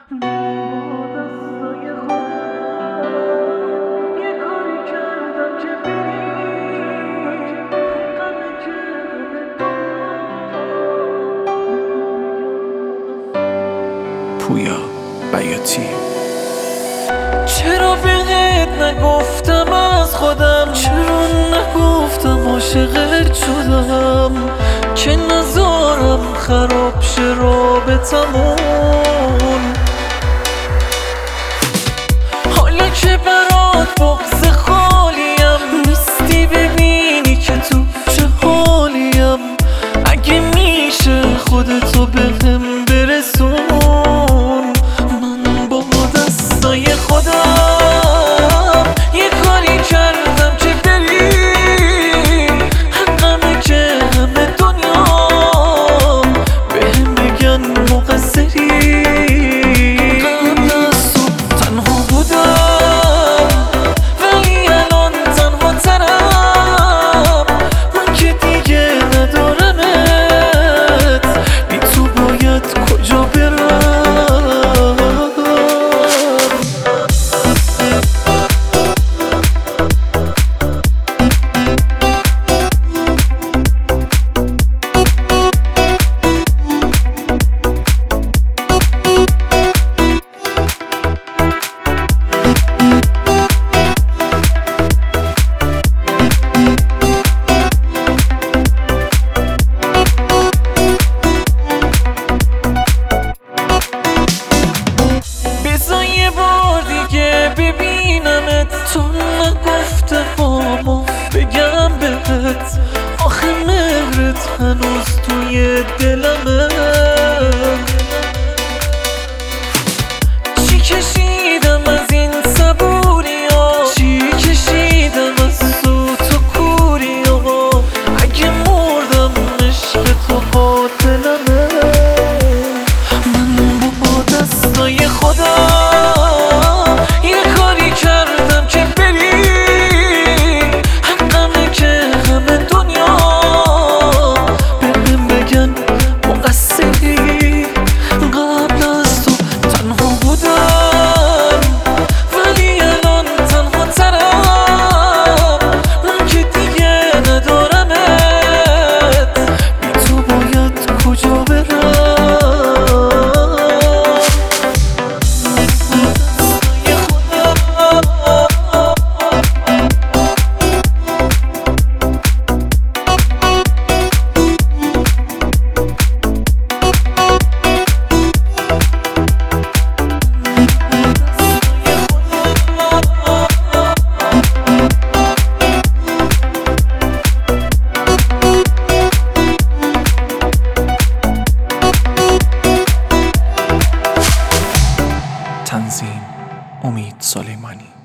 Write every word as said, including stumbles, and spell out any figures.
پویا بیاتی. چرا بهت نگفتم از خودم، چرا نگفتم عاشقت شدم، که نذارم خراب شه رابطمون. حالا که برات بغض خالیم، نیستی ببینی که تو چه حالیم. اگه میشه خودتو بهم برسون، من با دستای خودم یه کاری کردم که بری. حقمه که همه دنیا بهم بگن مقصری. قبل از تو تنها بودم، ولی الان تنها ترم. من که دیگه ندارمت، بی تو باید کجا برم. یه بار دیگه ببینمت، تو نگفته بابا بگم بهت. آخه مهرت هنوز توی دلمه. چی کشیدم از این صبوریا، چی کشیدم از سوت و کوریا. اگه مردم عشق تو قاتلمه. من با دستای خودم یه کاری کردم که بری. حقمه که همه دنیا بهم بگن مقصری. قبل از تو تنها بودم، ولی الان تنها ترم. من که دیگه ندارمت، بی تو باید کجا برم. تنظیم امید سلیمانی.